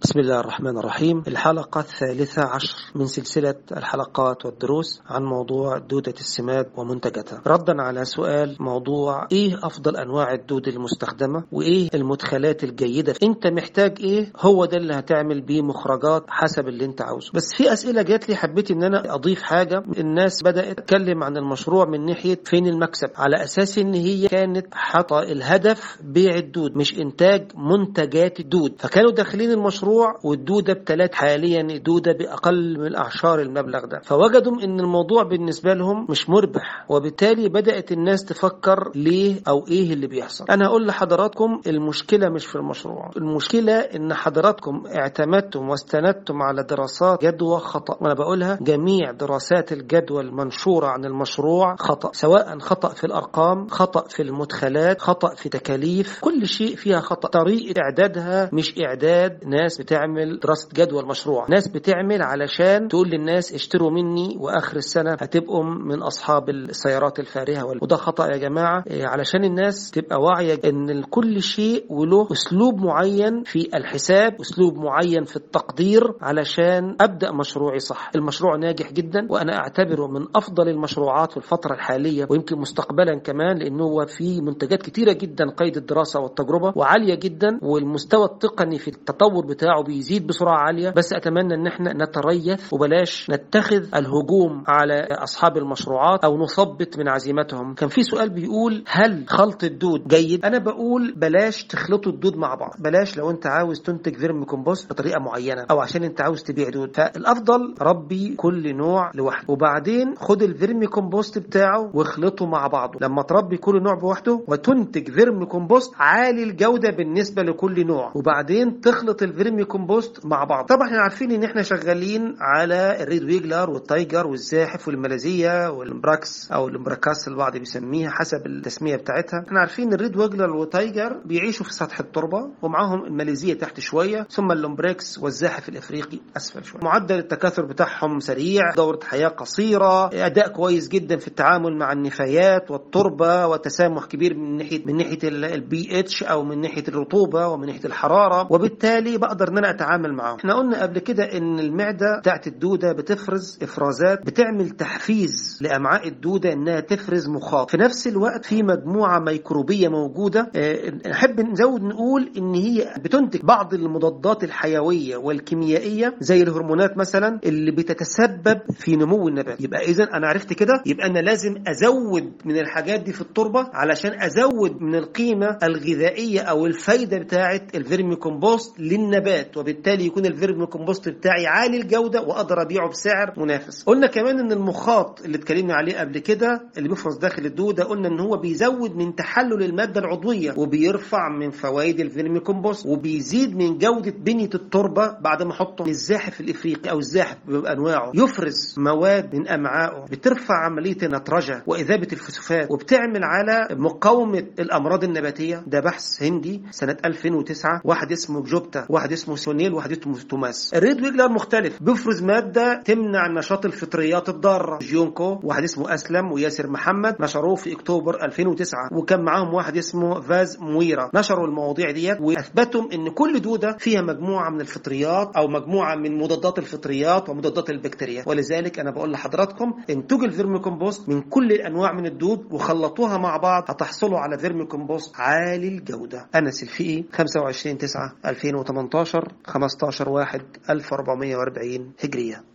بسم الله الرحمن الرحيم. الحلقة 13 من سلسلة الحلقات والدروس عن موضوع دودة السماد ومنتجاتها، ردا على سؤال موضوع ايه افضل انواع الدود المستخدمة وايه المدخلات الجيدة، انت محتاج ايه، هو ده اللي هتعمل بيه مخرجات حسب اللي انت عاوزه. بس في اسئلة جات لي حبيت ان انا اضيف حاجة. الناس بدأت تتكلم عن المشروع من ناحية فين المكسب، على اساس ان هي كانت حاطة الهدف بيع الدود مش انتاج منتجات الدود، فكانوا داخلين المشروع والدودة ب3، حاليا دودة بأقل من أعشار المبلغ ده، فوجدوا إن الموضوع بالنسبة لهم مش مربح، وبالتالي بدأت الناس تفكر ليه أو إيه اللي بيحصل. أنا هقول لحضراتكم المشكلة مش في المشروع، المشكلة إن حضراتكم اعتمدتم واستندتم على دراسات جدوى خطأ، وأنا بقولها جميع دراسات الجدوى المنشورة عن المشروع خطأ، سواء خطأ في الأرقام، خطأ في المدخلات، خطأ في تكاليف، كل شيء فيها خطأ. طريقة إعدادها مش إعداد ناس بتعمل دراسة جدوى المشروع، ناس بتعمل علشان تقول للناس اشتروا مني واخر السنة هتبقوا من اصحاب السيارات الفارهة، وده خطأ يا جماعة. علشان الناس تبقى واعية ان كل شيء وله اسلوب معين في الحساب، اسلوب معين في التقدير، علشان ابدأ مشروعي صح. المشروع ناجح جدا، وانا اعتبره من افضل المشروعات في الفترة الحالية ويمكن مستقبلا كمان، لانه هو في منتجات كتيرة جدا قيد الدراسة والتجربة وعالية جدا، والمستوى التقني في التطور بتاعه بيزيد بسرعة عالية. بس أتمنى أن احنا نتريث وبلاش نتخذ الهجوم على أصحاب المشروعات أو نثبط من عزيمتهم. كان في سؤال بيقول هل خلط الدود جيد؟ أنا بقول بلاش تخلطوا الدود مع بعض، بلاش لو أنت عاوز تنتج فيرمي كومبوست بطريقة معينة أو عشان أنت عاوز تبيع دود، فالأفضل ربي كل نوع لوحده، وبعدين خد الفيرمي كومبوست بتاعه واخلطه مع بعضه. لما تربي كل نوع بوحده وتنتج فيرمي كومبوست عالي الجودة بالنسبة لكل نوع، وبعدين تخلط الفيرمي كومبوست مع بعض. طبعا احنا عارفين ان احنا شغالين على الريد ويجلر والتايجر والزاحف والماليزية والامبراكس او الامبراكاس البعض بيسميها حسب التسمية بتاعتها. احنا عارفين الريد ويجلر والتايجر بيعيشوا في سطح التربة، ومعاهم الماليزية تحت شوية، ثم الامبراكس والزاحف الافريقي اسفل شوية. معدل التكاثر بتاعهم سريع، دورة حياة قصيرة، اداء كويس جدا في التعامل مع النفايات والتربة، وتسامح كبير من ناحية البي اتش او من ناحية الرطوبة ومن ناحية الحرارة، وبالتالي بقدر ان انا اتعامل معاهم. احنا قلنا قبل كده ان المعدة بتاعت الدودة بتفرز افرازات بتعمل تحفيز لامعاء الدودة انها تفرز مخاط. في نفس الوقت في مجموعة ميكروبية موجودة، نحب نزود نقول ان هي بتنتج بعض المضادات الحيوية والكيميائية زي الهرمونات مثلا اللي بتتسبب في نمو النبات. يبقى اذا انا عرفت كده، يبقى انا لازم ازود من الحاجات دي في التربة علشان ازود من القيمة الغذائية او الفايدة بتاعت الفيرمي كومبوست للنبات، وبالتالي يكون الفيرمي كومبوست بتاعي عالي الجودة واقدر ابيعه بسعر منافس. قلنا كمان ان المخاط اللي اتكلمنا عليه قبل كده اللي بيفرز داخل الدودة، قلنا ان هو بيزود من تحلل المادة العضوية وبيرفع من فوائد الفيرمي كومبوست وبيزيد من جودة بنية التربة. بعد ما احطه الزاحف الافريقي او الزاحف بانواعه يفرز مواد من امعائه بترفع عملية النترجة واذابة الفوسفات وبتعمل على مقاومة الامراض النباتية. ده بحث هندي سنة 2009، واحد اسمه جوبتا، واحد اسمه سونيل، واحد اسمه توماس. الريد ويجلر مختلف، بيفرز مادة تمنع نشاط الفطريات الضارة. جيونكو، واحد اسمه أسلم وياسر محمد، نشروه في أكتوبر 2009، وكان معاهم واحد اسمه فاز مويرا. نشروا المواضيع ديت وأثبتوا إن كل دودة فيها مجموعة من الفطريات أو مجموعة من مضادات الفطريات ومضادات البكتيريا. ولذلك أنا بقول لحضراتكم انتجوا الفيرمي كومبوست من كل الأنواع من الدود وخلطوها مع بعض، هتحصلوا على فيرمي كومبوست عالي الجودة. أنس الفقي، 25/9/2018، 15/1/1440 هجرية.